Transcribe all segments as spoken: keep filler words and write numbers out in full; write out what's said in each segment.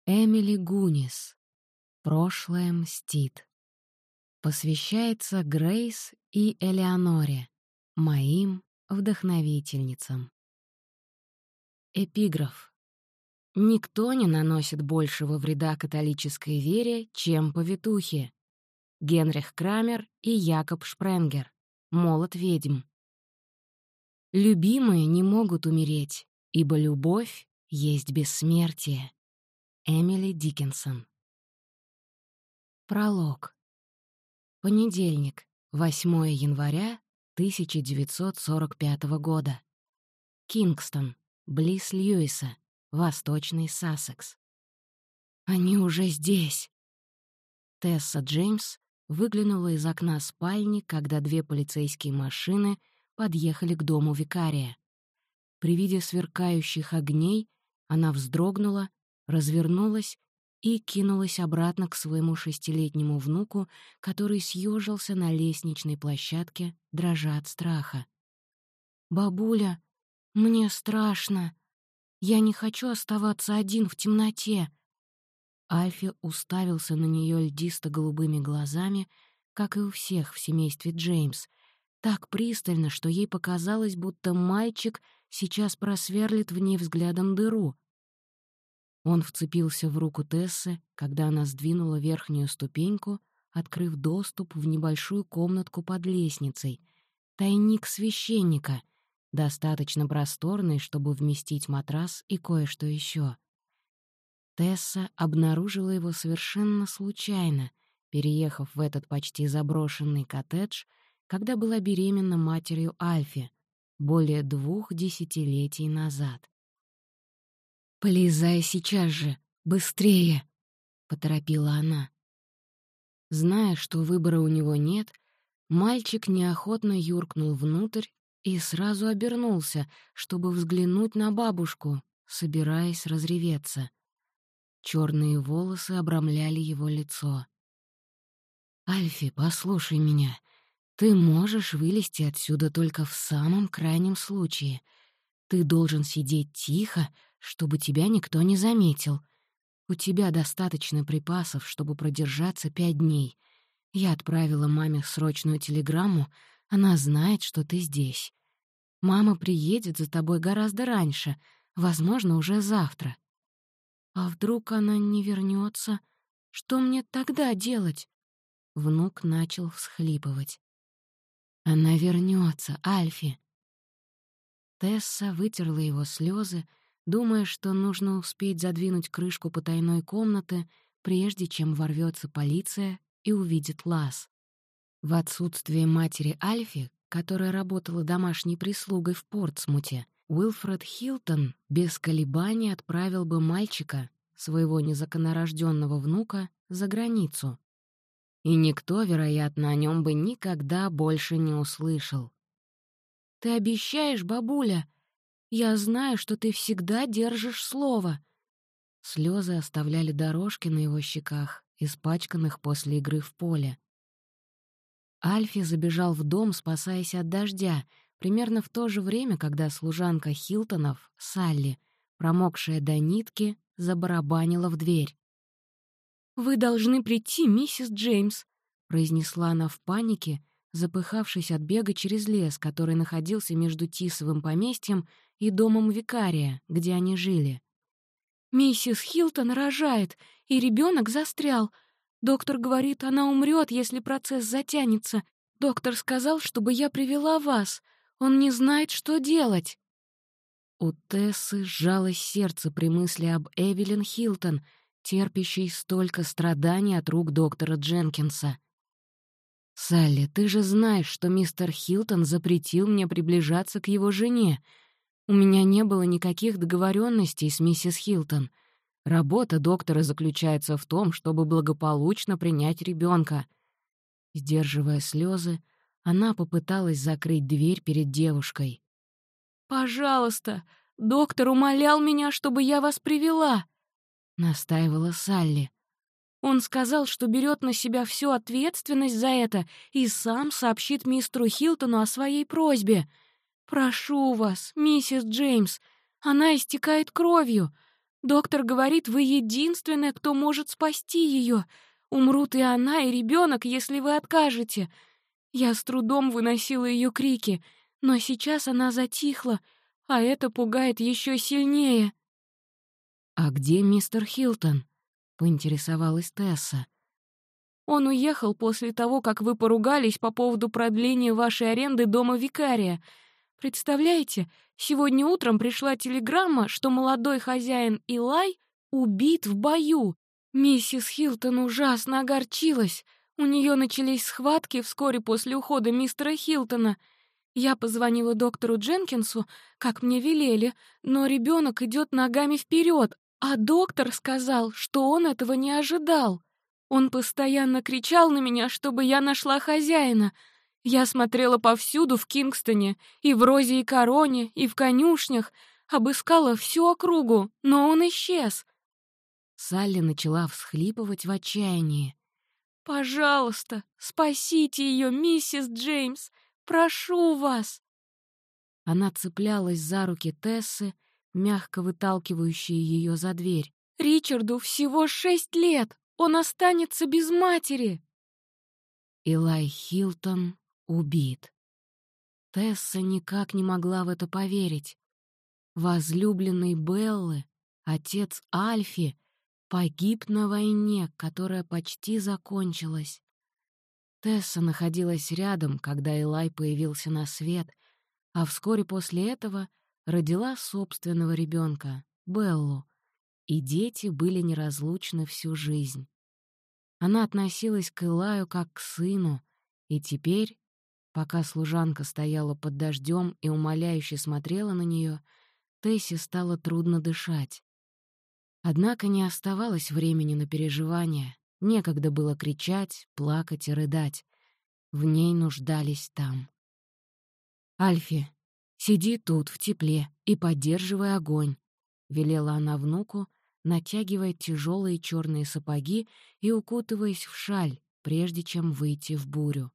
Эмили Гунис. Прошлое мстит. Посвящается Грейс и Элеоноре, моим вдохновительницам. Эпиграф. Никто не наносит большего вреда католической вере, чем повитухи. Генрих Крамер и Якоб Шпренгер. Молот ведьм. Любимые не могут умереть, ибо любовь есть бессмертие. Эмили Диккенсон. Пролог. Понедельник, восьмое января тысяча девятьсот сорок пятого года. Кингстон, близ Льюиса, Восточный Сассекс. «Они уже здесь!» Тесса Джеймс выглянула из окна спальни, когда две полицейские машины подъехали к дому викария. При виде сверкающих огней она вздрогнула, развернулась и кинулась обратно к своему шестилетнему внуку, который съежился на лестничной площадке, дрожа от страха. «Бабуля, мне страшно. Я не хочу оставаться один в темноте». Альфи уставился на нее льдисто-голубыми глазами, как и у всех в семействе Джеймс, так пристально, что ей показалось, будто мальчик сейчас просверлит в ней взглядом дыру. Он вцепился в руку Тессы, когда она сдвинула верхнюю ступеньку, открыв доступ в небольшую комнатку под лестницей. Тайник священника, достаточно просторный, чтобы вместить матрас и кое-что еще. Тесса обнаружила его совершенно случайно, переехав в этот почти заброшенный коттедж, когда была беременна матерью Альфи, более двух десятилетий назад. «Полезай сейчас же! Быстрее!» — поторопила она. Зная, что выбора у него нет, мальчик неохотно юркнул внутрь и сразу обернулся, чтобы взглянуть на бабушку, собираясь разреветься. Черные волосы обрамляли его лицо. «Альфи, послушай меня. Ты можешь вылезти отсюда только в самом крайнем случае. Ты должен сидеть тихо, чтобы тебя никто не заметил. У тебя достаточно припасов, чтобы продержаться пять дней. Я отправила маме срочную телеграмму, она знает, что ты здесь. Мама приедет за тобой гораздо раньше, возможно, уже завтра. А вдруг она не вернется? Что мне тогда делать?» Внук начал всхлипывать. «Она вернется, Альфи!» Тесса вытерла его слезы, думая, что нужно успеть задвинуть крышку потайной комнаты, прежде чем ворвется полиция и увидит Лаз. В отсутствие матери Альфи, которая работала домашней прислугой в Портсмуте, Уилфред Хилтон без колебаний отправил бы мальчика, своего незаконнорожденного внука, за границу. И никто, вероятно, о нем бы никогда больше не услышал. «Ты обещаешь, бабуля? Я знаю, что ты всегда держишь слово». Слезы оставляли дорожки на его щеках, испачканных после игры в поле. Альфи забежал в дом, спасаясь от дождя, примерно в то же время, когда служанка Хилтонов, Салли, промокшая до нитки, забарабанила в дверь. «Вы должны прийти, миссис Джеймс», — произнесла она в панике, запыхавшись от бега через лес, который находился между Тисовым поместьем и домом викария, где они жили. «Миссис Хилтон рожает, и ребенок застрял. Доктор говорит, она умрет, если процесс затянется. Доктор сказал, чтобы я привела вас. Он не знает, что делать». У Тессы сжалось сердце при мысли об Эвелин Хилтон, терпящей столько страданий от рук доктора Дженкинса. «Салли, ты же знаешь, что мистер Хилтон запретил мне приближаться к его жене. У меня не было никаких договоренностей с миссис Хилтон. Работа доктора заключается в том, чтобы благополучно принять ребенка». Сдерживая слезы, она попыталась закрыть дверь перед девушкой. «Пожалуйста, доктор умолял меня, чтобы я вас привела», — настаивала Салли. «Он сказал, что берет на себя всю ответственность за это и сам сообщит мистеру Хилтону о своей просьбе. Прошу вас, миссис Джеймс, она истекает кровью. Доктор говорит, вы единственная, кто может спасти ее. Умрут и она, и ребенок, если вы откажете. Я с трудом выносила ее крики, но сейчас она затихла, а это пугает еще сильнее». «А где мистер Хилтон?» — поинтересовалась Тесса. «Он уехал после того, как вы поругались по поводу продления вашей аренды дома викария. Представляете, сегодня утром пришла телеграмма, что молодой хозяин Илай убит в бою. Миссис Хилтон ужасно огорчилась. У нее начались схватки вскоре после ухода мистера Хилтона. Я позвонила доктору Дженкинсу, как мне велели, но ребенок идет ногами вперед, а доктор сказал, что он этого не ожидал. Он постоянно кричал на меня, чтобы я нашла хозяина. Я смотрела повсюду в Кингстоне, и в Розе и Короне, и в конюшнях, обыскала всю округу, но он исчез». Салли начала всхлипывать в отчаянии. «Пожалуйста, спасите ее, миссис Джеймс! Прошу вас!» Она цеплялась за руки Тессы, мягко выталкивающие ее за дверь. «Ричарду всего шесть лет! Он останется без матери!» Илай Хилтон убит. Тесса никак не могла в это поверить. Возлюбленный Беллы, отец Альфи, погиб на войне, которая почти закончилась. Тесса находилась рядом, когда Илай появился на свет, а вскоре после этого родила собственного ребенка, Беллу, и дети были неразлучны всю жизнь. Она относилась к Илаю как к сыну, и теперь, пока служанка стояла под дождем и умоляюще смотрела на нее, Тессе стало трудно дышать. Однако не оставалось времени на переживания, некогда было кричать, плакать и рыдать. В ней нуждались там. «Альфи, сиди тут, в тепле, и поддерживай огонь», — велела она внуку, натягивая тяжелые черные сапоги и укутываясь в шаль, прежде чем выйти в бурю.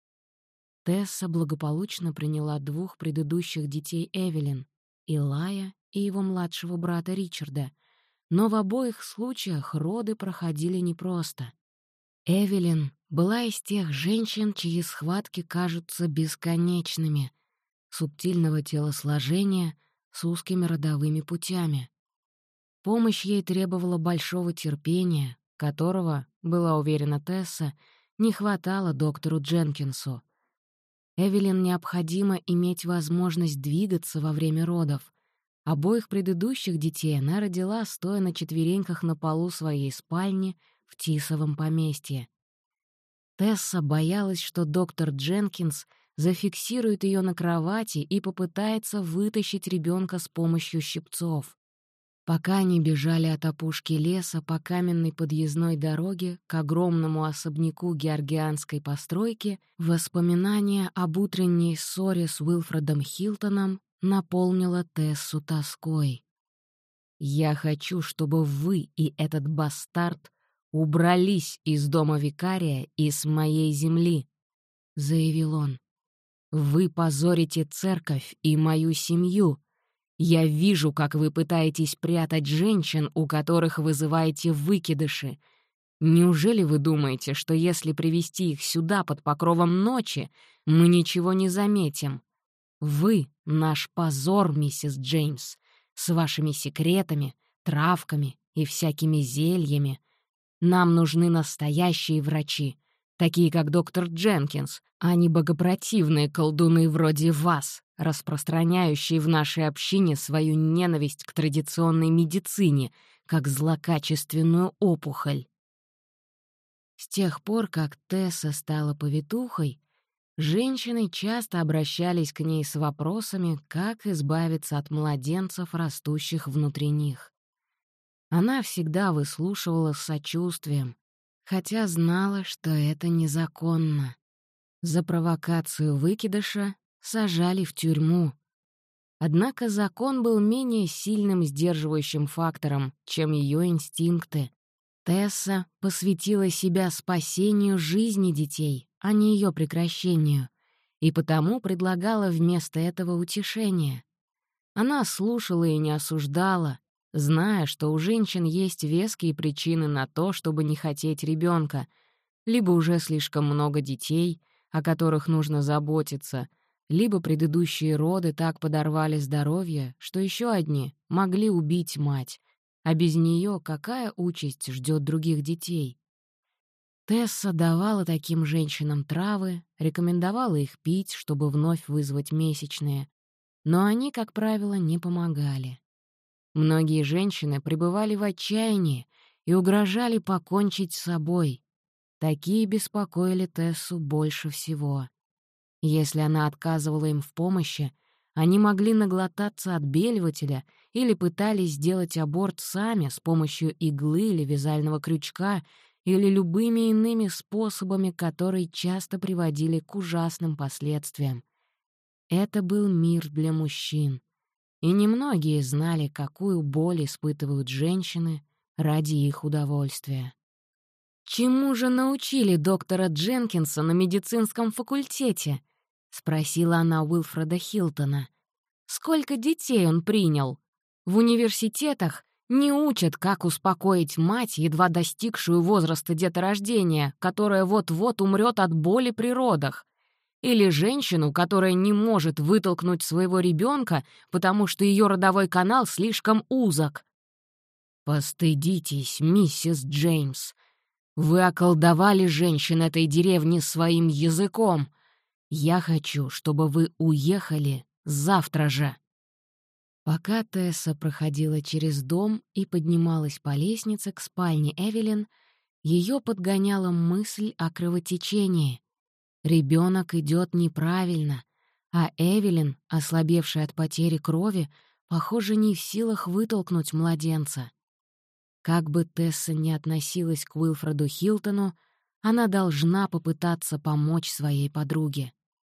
Тесса благополучно приняла двух предыдущих детей Эвелин, Илая и его младшего брата Ричарда, но в обоих случаях роды проходили непросто. Эвелин была из тех женщин, чьи схватки кажутся бесконечными, субтильного телосложения с узкими родовыми путями. Помощь ей требовала большого терпения, которого, была уверена Тесса, не хватало доктору Дженкинсу. Эвелин необходимо иметь возможность двигаться во время родов. Обоих предыдущих детей она родила, стоя на четвереньках на полу своей спальни в Тисовом поместье. Тесса боялась, что доктор Дженкинс зафиксирует ее на кровати и попытается вытащить ребенка с помощью щипцов. Пока они бежали от опушки леса по каменной подъездной дороге к огромному особняку георгианской постройки, воспоминание об утренней ссоре с Уилфредом Хилтоном наполнило Тессу тоской. «Я хочу, чтобы вы и этот бастард убрались из дома викария и с моей земли», — заявил он. «Вы позорите церковь и мою семью. Я вижу, как вы пытаетесь прятать женщин, у которых вызываете выкидыши. Неужели вы думаете, что если привести их сюда под покровом ночи, мы ничего не заметим? Вы — наш позор, миссис Джеймс, с вашими секретами, травками и всякими зельями. Нам нужны настоящие врачи, такие как доктор Дженкинс, а не богопротивные колдуны вроде вас, распространяющие в нашей общине свою ненависть к традиционной медицине, как злокачественную опухоль». С тех пор, как Тесса стала повитухой, женщины часто обращались к ней с вопросами, как избавиться от младенцев, растущих внутри них. Она всегда выслушивала с сочувствием, хотя знала, что это незаконно. За провокацию выкидыша сажали в тюрьму. Однако закон был менее сильным сдерживающим фактором, чем ее инстинкты. Тесса посвятила себя спасению жизни детей, а не ее прекращению, и потому предлагала вместо этого утешение. Она слушала и не осуждала, зная, что у женщин есть веские причины на то, чтобы не хотеть ребенка, либо уже слишком много детей, о которых нужно заботиться, либо предыдущие роды так подорвали здоровье, что еще одни могли убить мать, а без нее какая участь ждет других детей? Тесса давала таким женщинам травы, рекомендовала их пить, чтобы вновь вызвать месячные, но они, как правило, не помогали. Многие женщины пребывали в отчаянии и угрожали покончить с собой. Такие беспокоили Тессу больше всего. Если она отказывала им в помощи, они могли наглотаться отбеливателя или пытались сделать аборт сами с помощью иглы или вязального крючка или любыми иными способами, которые часто приводили к ужасным последствиям. Это был мир для мужчин, и немногие знали, какую боль испытывают женщины ради их удовольствия. «Чему же научили доктора Дженкинса на медицинском факультете?» — спросила она Уилфреда Хилтона. «Сколько детей он принял? В университетах не учат, как успокоить мать, едва достигшую возраста деторождения, которая вот-вот умрет от боли при родах. Или женщину, которая не может вытолкнуть своего ребенка, потому что ее родовой канал слишком узок. Постыдитесь, миссис Джеймс. Вы околдовали женщин этой деревни своим языком. Я хочу, чтобы вы уехали завтра же». Пока Тесса проходила через дом и поднималась по лестнице к спальне Эвелин, ее подгоняла мысль о кровотечении. Ребенок идет неправильно, а Эвелин, ослабевшая от потери крови, похоже, не в силах вытолкнуть младенца. Как бы Тесса ни относилась к Уилфреду Хилтону, она должна попытаться помочь своей подруге.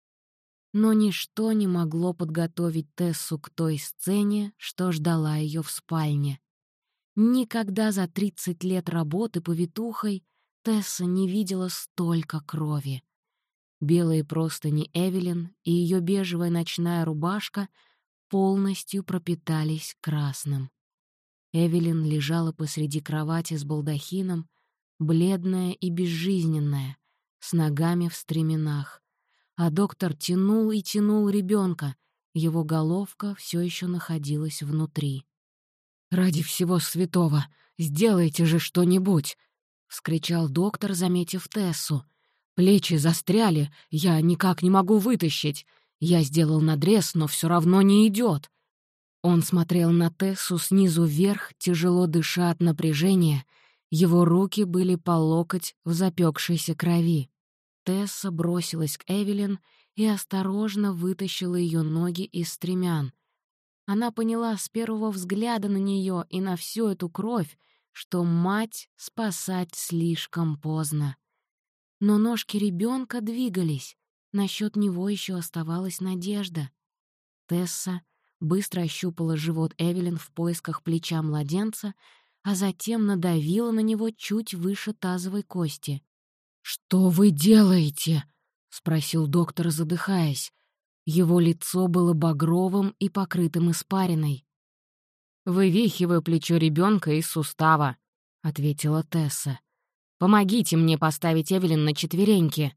Но ничто не могло подготовить Тессу к той сцене, что ждала ее в спальне. Никогда за тридцать лет работы повитухой Тесса не видела столько крови. Белые простыни Эвелин и ее бежевая ночная рубашка полностью пропитались красным. Эвелин лежала посреди кровати с балдахином, бледная и безжизненная, с ногами в стременах. А доктор тянул и тянул ребенка, его головка все еще находилась внутри. «Ради всего святого, сделайте же что-нибудь!» — вскричал доктор, заметив Тессу. «Плечи застряли, я никак не могу вытащить. Я сделал надрез, но все равно не идет». Он смотрел на Тессу снизу вверх, тяжело дыша от напряжения. Его руки были по локоть в запекшейся крови. Тесса бросилась к Эвелин и осторожно вытащила ее ноги из стремян. Она поняла с первого взгляда на нее и на всю эту кровь, что мать спасать слишком поздно. Но ножки ребенка двигались, насчет него еще оставалась надежда. Тесса быстро ощупала живот Эвелин в поисках плеча младенца, а затем надавила на него чуть выше тазовой кости. «Что вы делаете?» — спросил доктор, задыхаясь. Его лицо было багровым и покрытым испариной. «Вывихиваю плечо ребенка из сустава», — ответила Тесса. «Помогите мне поставить Эвелин на четвереньки».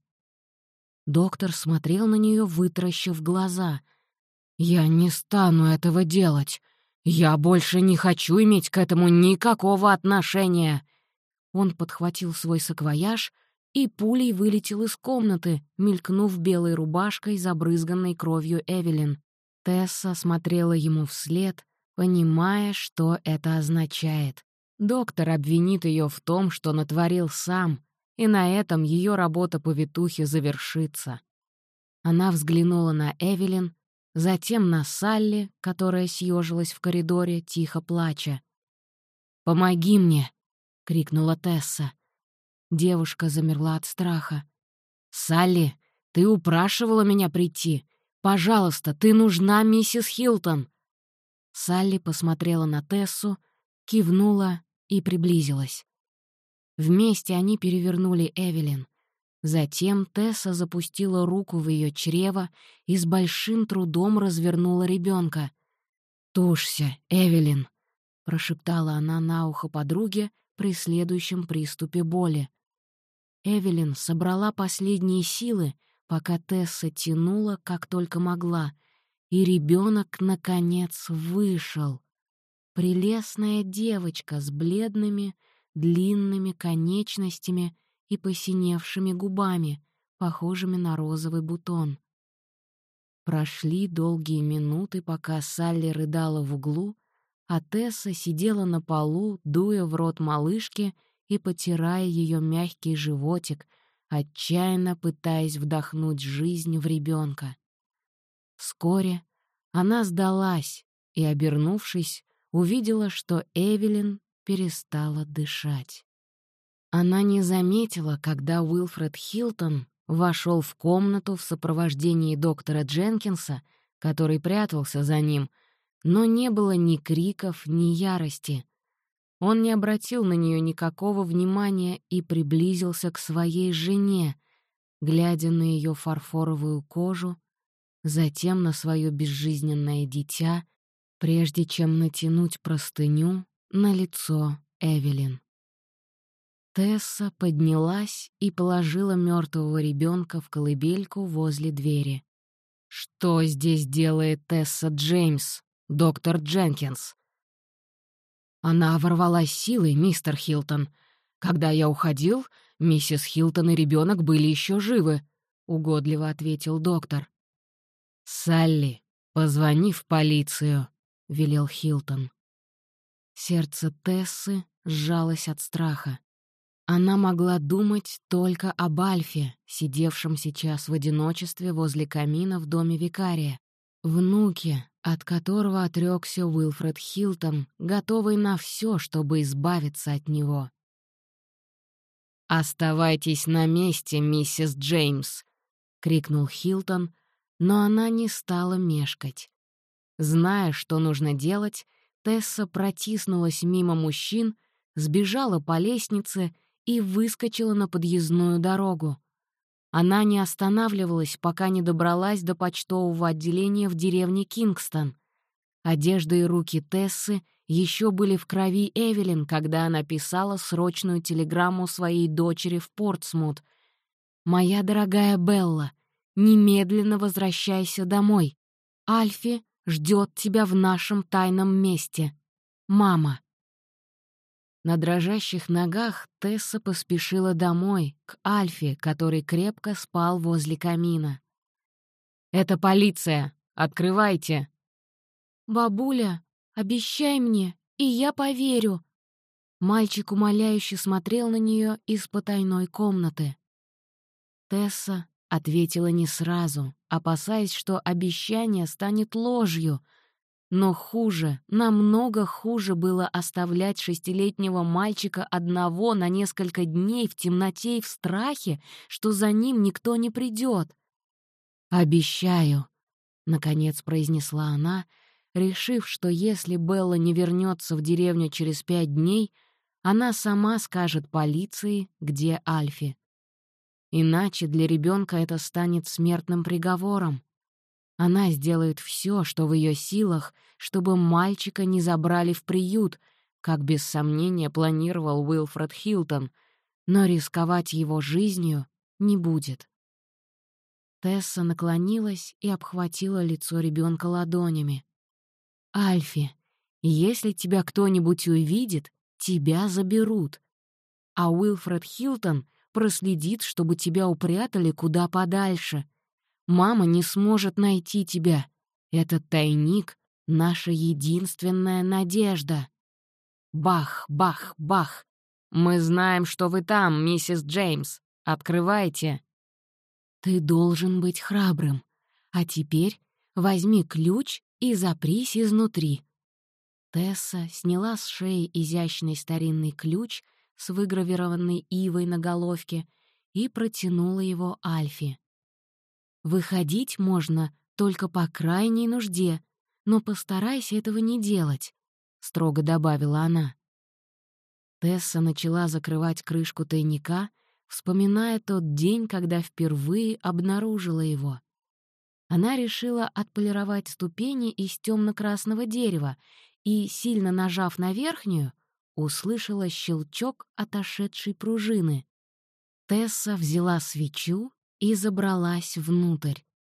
Доктор смотрел на нее, вытаращив глаза. «Я не стану этого делать. Я больше не хочу иметь к этому никакого отношения». Он подхватил свой саквояж и пулей вылетел из комнаты, мелькнув белой рубашкой, забрызганной кровью Эвелин. Тесса смотрела ему вслед, понимая, что это означает. Доктор обвинит ее в том, что натворил сам, и на этом ее работа повитухи завершится. Она взглянула на Эвелин, затем на Салли, которая съежилась в коридоре, тихо плача. «Помоги мне!» — крикнула Тесса. Девушка замерла от страха. «Салли, ты упрашивала меня прийти. Пожалуйста, ты нужна миссис Хилтон!» Салли посмотрела на Тессу, кивнула и приблизилась. Вместе они перевернули Эвелин. Затем Тесса запустила руку в ее чрево и с большим трудом развернула ребенка. «Тушься, Эвелин!» прошептала она на ухо подруге при следующем приступе боли. Эвелин собрала последние силы, пока Тесса тянула, как только могла, и ребенок наконец вышел. Прелестная девочка с бледными, длинными конечностями и посиневшими губами, похожими на розовый бутон. Прошли долгие минуты, пока Салли рыдала в углу, а Тесса сидела на полу, дуя в рот малышки и потирая ее мягкий животик, отчаянно пытаясь вдохнуть жизнь в ребенка. Вскоре она сдалась и, обернувшись, увидела, что Эвелин перестала дышать. Она не заметила, когда Уилфред Хилтон вошел в комнату в сопровождении доктора Дженкинса, который прятался за ним, но не было ни криков, ни ярости. Он не обратил на нее никакого внимания и приблизился к своей жене, глядя на ее фарфоровую кожу, затем на свое безжизненное дитя, прежде чем натянуть простыню на лицо Эвелин. Тесса поднялась и положила мертвого ребенка в колыбельку возле двери. «Что здесь делает Тесса Джеймс, доктор Дженкинс?» «Она ворвалась силой, мистер Хилтон. Когда я уходил, миссис Хилтон и ребенок были еще живы», — угодливо ответил доктор. «Салли, позвони в полицию», — велел Хилтон. Сердце Тессы сжалось от страха. Она могла думать только об Альфе, сидевшем сейчас в одиночестве возле камина в доме викария, внуке, от которого отрёкся Уилфред Хилтон, готовый на всё, чтобы избавиться от него. «Оставайтесь на месте, миссис Джеймс!» — крикнул Хилтон, но она не стала мешкать. Зная, что нужно делать, Тесса протиснулась мимо мужчин, сбежала по лестнице и выскочила на подъездную дорогу. Она не останавливалась, пока не добралась до почтового отделения в деревне Кингстон. Одежда и руки Тессы еще были в крови Эвелин, когда она писала срочную телеграмму своей дочери в Портсмут. «Моя дорогая Белла, немедленно возвращайся домой. Альфи ждет тебя в нашем тайном месте. Мама». На дрожащих ногах Тесса поспешила домой, к Альфе, который крепко спал возле камина. «Это полиция! Открывайте!» «Бабуля, обещай мне, и я поверю!» Мальчик умоляюще смотрел на нее из потайной комнаты. Тесса ответила не сразу, опасаясь, что обещание станет ложью. Но хуже, намного хуже было оставлять шестилетнего мальчика одного на несколько дней в темноте и в страхе, что за ним никто не придет. «Обещаю», — наконец произнесла она, решив, что если Белла не вернется в деревню через пять дней, она сама скажет полиции, где Альфи. Иначе для ребенка это станет смертным приговором. Она сделает все, что в ее силах, чтобы мальчика не забрали в приют, как без сомнения планировал Уилфред Хилтон, но рисковать его жизнью не будет. Тесса наклонилась и обхватила лицо ребенка ладонями. «Альфи, если тебя кто-нибудь увидит, тебя заберут. А Уилфред Хилтон проследит, чтобы тебя упрятали куда подальше. Мама не сможет найти тебя. Этот тайник — наша единственная надежда». Бах, бах, бах. «Мы знаем, что вы там, миссис Джеймс. Открывайте». «Ты должен быть храбрым. А теперь возьми ключ и запрись изнутри». Тесса сняла с шеи изящный старинный ключ с выгравированной ивой на головке и протянула его Альфи. «Выходить можно только по крайней нужде, но постарайся этого не делать», — строго добавила она. Тесса начала закрывать крышку тайника, вспоминая тот день, когда впервые обнаружила его. Она решила отполировать ступени из темно-красного дерева и, сильно нажав на верхнюю, услышала щелчок отошедшей пружины. Тесса взяла свечу и забралась внутрь.